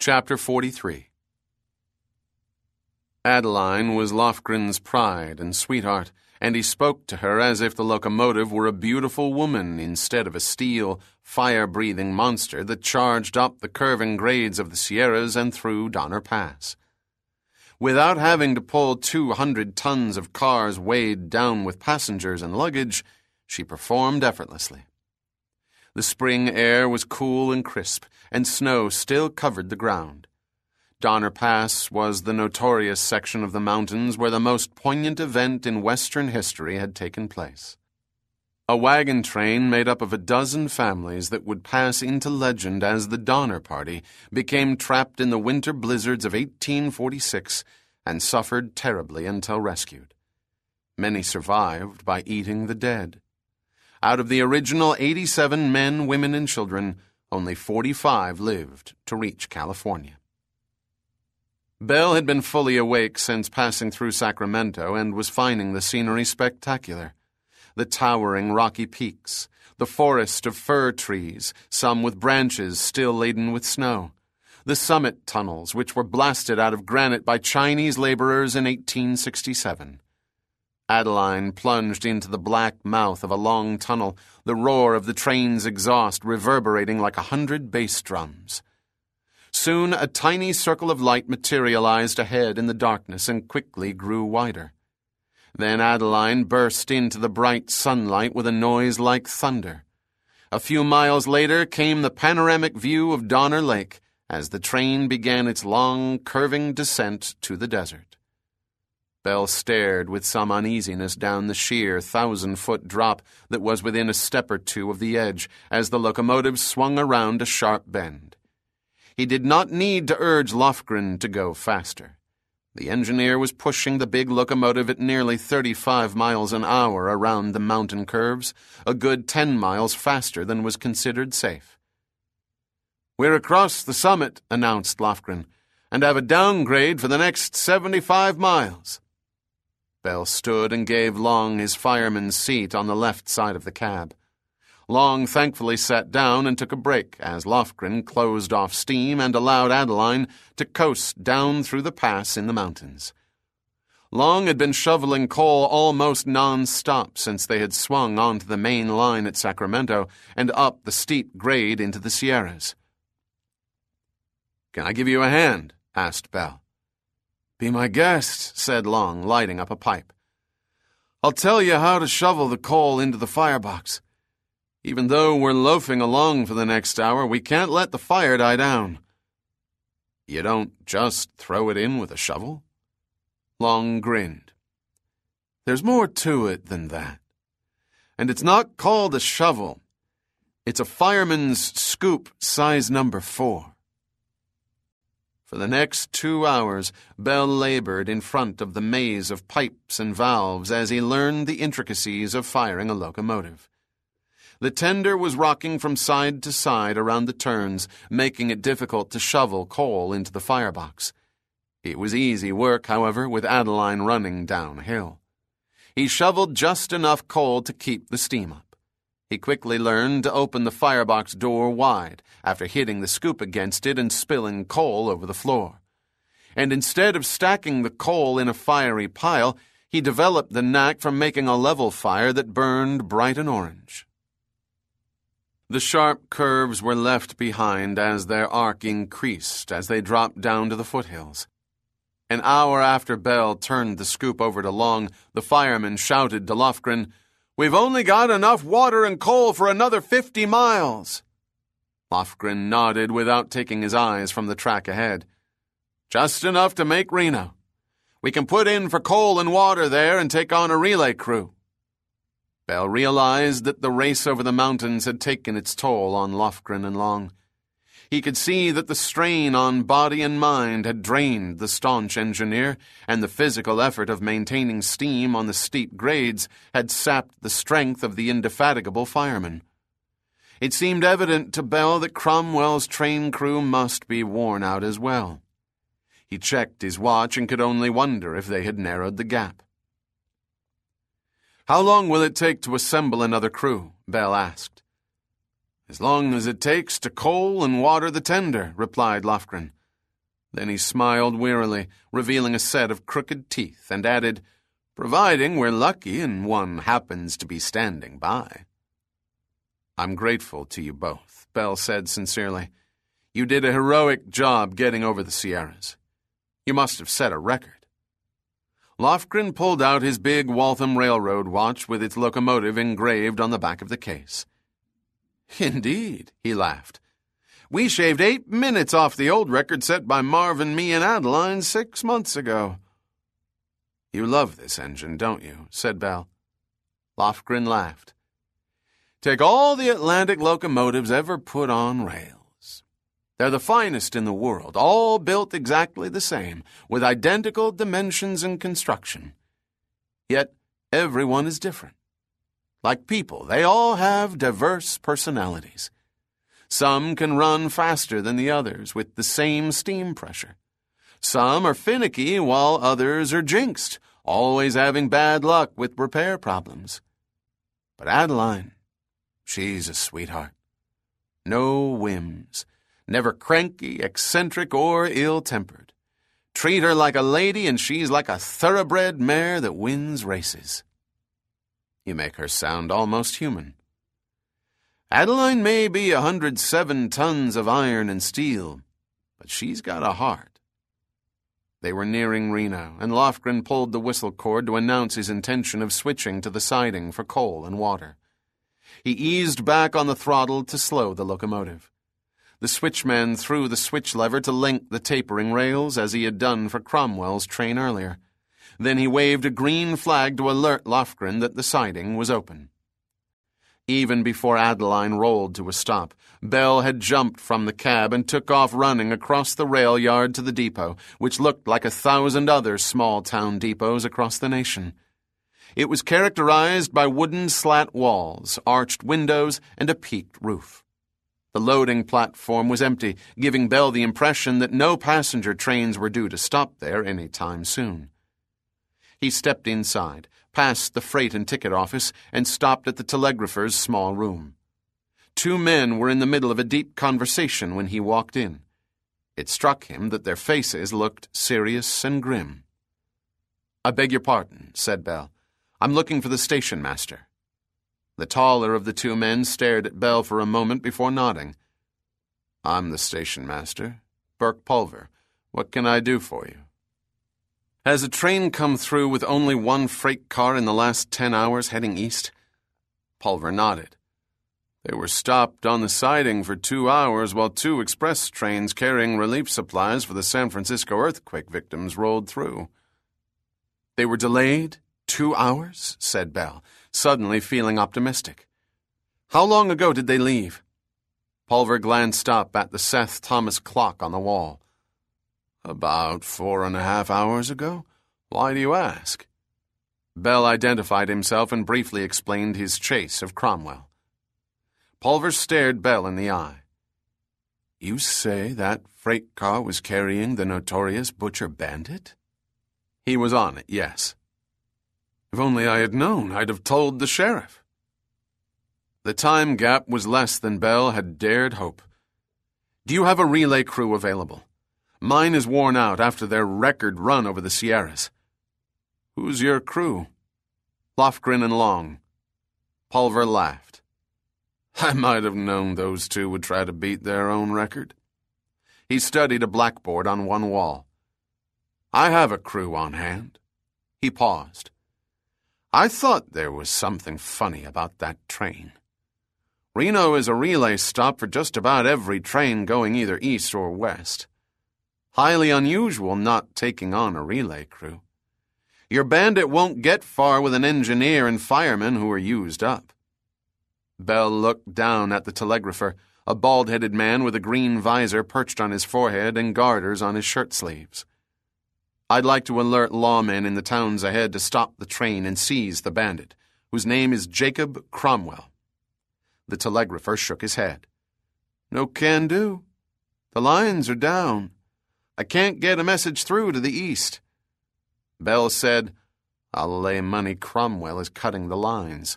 Chapter 43. Adeline was Lofgren's pride and sweetheart, and he spoke to her as if the locomotive were a beautiful woman instead of a steel, fire-breathing monster that charged up the curving grades of the Sierras and through Donner Pass. Without having to pull 200 tons of cars weighed down with passengers and luggage, she performed effortlessly. The spring air was cool and crisp, and snow still covered the ground. Donner Pass was the notorious section of the mountains where the most poignant event in Western history had taken place. A wagon train made up of a dozen families that would pass into legend as the Donner Party became trapped in the winter blizzards of 1846 and suffered terribly until rescued. Many survived by eating the dead. Out of the original 87 men, women, and children, only 45 lived to reach California. Belle had been fully awake since passing through Sacramento and was finding the scenery spectacular. The towering rocky peaks, the forest of fir trees, some with branches still laden with snow, the summit tunnels which were blasted out of granite by Chinese laborers in 1867. Adeline plunged into the black mouth of a long tunnel, the roar of the train's exhaust reverberating like 100 bass drums. Soon a tiny circle of light materialized ahead in the darkness and quickly grew wider. Then Adeline burst into the bright sunlight with a noise like thunder. A few miles later came the panoramic view of Donner Lake as the train began its long, curving descent to the desert. Belle stared with some uneasiness down the sheer 1,000-foot drop that was within a step or two of the edge as the locomotive swung around a sharp bend. He did not need to urge Lofgren to go faster. The engineer was pushing the big locomotive at nearly 35 miles an hour around the mountain curves, a good 10 miles faster than was considered safe. "We're across the summit," announced Lofgren, "and have a downgrade for the next 75 miles. Belle stood and gave Long his fireman's seat on the left side of the cab. Long thankfully sat down and took a break as Lofgren closed off steam and allowed Adeline to coast down through the pass in the mountains. Long had been shoveling coal almost non-stop since they had swung onto the main line at Sacramento and up the steep grade into the Sierras. "Can I give you a hand?" asked Belle. "Be my guest," said Long, lighting up a pipe. "I'll tell you how to shovel the coal into the firebox. Even though we're loafing along for the next hour, we can't let the fire die down." "You don't just throw it in with a shovel?" Long grinned. "There's more to it than that. And it's not called a shovel. It's a fireman's scoop size number 4. For the next 2 hours, Belle labored in front of the maze of pipes and valves as he learned the intricacies of firing a locomotive. The tender was rocking from side to side around the turns, making it difficult to shovel coal into the firebox. It was easy work, however, with Adeline running downhill. He shoveled just enough coal to keep the steam up. He quickly learned to open the firebox door wide after hitting the scoop against it and spilling coal over the floor. And instead of stacking the coal in a fiery pile, he developed the knack for making a level fire that burned bright and orange. The sharp curves were left behind as their arc increased as they dropped down to the foothills. An hour after Belle turned the scoop over to Long, the fireman shouted to Lofgren, "We've only got enough water and coal for another 50 miles. Lofgren nodded without taking his eyes from the track ahead. "Just enough to make Reno. We can put in for coal and water there and take on a relay crew." Belle realized that the race over the mountains had taken its toll on Lofgren and Long. He could see that the strain on body and mind had drained the staunch engineer, and the physical effort of maintaining steam on the steep grades had sapped the strength of the indefatigable fireman. It seemed evident to Belle that Cromwell's train crew must be worn out as well. He checked his watch and could only wonder if they had narrowed the gap. "How long will it take to assemble another crew?" Belle asked. "As long as it takes to coal and water the tender," replied Lofgren. Then he smiled wearily, revealing a set of crooked teeth, and added, "Providing we're lucky and one happens to be standing by." "I'm grateful to you both," Bell said sincerely. "You did a heroic job getting over the Sierras. You must have set a record." Lofgren pulled out his big Waltham Railroad watch with its locomotive engraved on the back of the case. "Indeed," he laughed. "We shaved 8 minutes off the old record set by Marvin, me, and Adeline 6 months ago." "You love this engine, don't you?" said Bell. Lofgren laughed. "Take all the Atlantic locomotives ever put on rails. They're the finest in the world, all built exactly the same, with identical dimensions and construction. Yet everyone is different. Like people, they all have diverse personalities. Some can run faster than the others with the same steam pressure. Some are finicky while others are jinxed, always having bad luck with repair problems. But Adeline, she's a sweetheart. No whims, never cranky, eccentric, or ill-tempered. Treat her like a lady and she's like a thoroughbred mare that wins races." "You make her sound almost human." "Adeline may be 107 tons of iron and steel, but she's got a heart." They were nearing Reno, and Lofgren pulled the whistle cord to announce his intention of switching to the siding for coal and water. He eased back on the throttle to slow the locomotive. The switchman threw the switch lever to link the tapering rails, as he had done for Cromwell's train earlier. Then he waved a green flag to alert Lofgren that the siding was open. Even before Adeline rolled to a stop, Bell had jumped from the cab and took off running across the rail yard to the depot, which looked like 1,000 other small-town depots across the nation. It was characterized by wooden slat walls, arched windows, and a peaked roof. The loading platform was empty, giving Bell the impression that no passenger trains were due to stop there any time soon. He stepped inside, past the freight and ticket office, and stopped at the telegrapher's small room. 2 men were in the middle of a deep conversation when he walked in. It struck him that their faces looked serious and grim. "I beg your pardon," said Bell. "I'm looking for the station master." The taller of the 2 men stared at Bell for a moment before nodding. "I'm the station master, Burke Pulver. What can I do for you?" "Has a train come through with only 1 freight car in the last 10 hours heading east?" Pulver nodded. "They were stopped on the siding for 2 hours while 2 express trains carrying relief supplies for the San Francisco earthquake victims rolled through." "They were delayed 2 hours?" said Bell, suddenly feeling optimistic. "How long ago did they leave?" Pulver glanced up at the Seth Thomas clock on the wall. "About 4.5 hours ago. Why do you ask?" Bell identified himself and briefly explained his chase of Cromwell. Pulver stared Bell in the eye. "You say that freight car was carrying the notorious Butcher Bandit?" "He was on it, yes." "If only I had known, I'd have told the sheriff." The time gap was less than Bell had dared hope. "Do you have a relay crew available? Mine is worn out after their record run over the Sierras." "Who's your crew?" "Lofgren and Long." Pulver laughed. "I might have known those 2 would try to beat their own record." He studied a blackboard on one wall. "I have a crew on hand." He paused. "I thought there was something funny about that train. Reno is a relay stop for just about every train going either east or west. Highly unusual not taking on a relay crew. Your bandit won't get far with an engineer and fireman who are used up." Bell looked down at the telegrapher, a bald-headed man with a green visor perched on his forehead and garters on his shirt sleeves. "I'd like to alert lawmen in the towns ahead to stop the train and seize the bandit, whose name is Jacob Cromwell." The telegrapher shook his head. "No can do. The lines are down. I can't get a message through to the east." Bell said, "I'll lay money Cromwell is cutting the lines."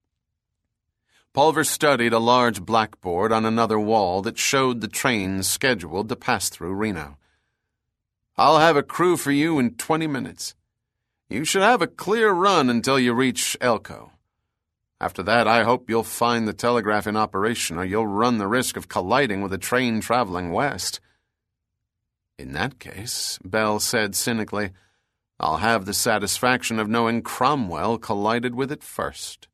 Pulver studied a large blackboard on another wall that showed the trains scheduled to pass through Reno. I'll have a crew for you in 20 minutes. You should have a clear run until you reach Elko. After that, I hope you'll find the telegraph in operation, or you'll run the risk of colliding with a train traveling west." "In that case," Bell said cynically, "I'll have the satisfaction of knowing Cromwell collided with it first."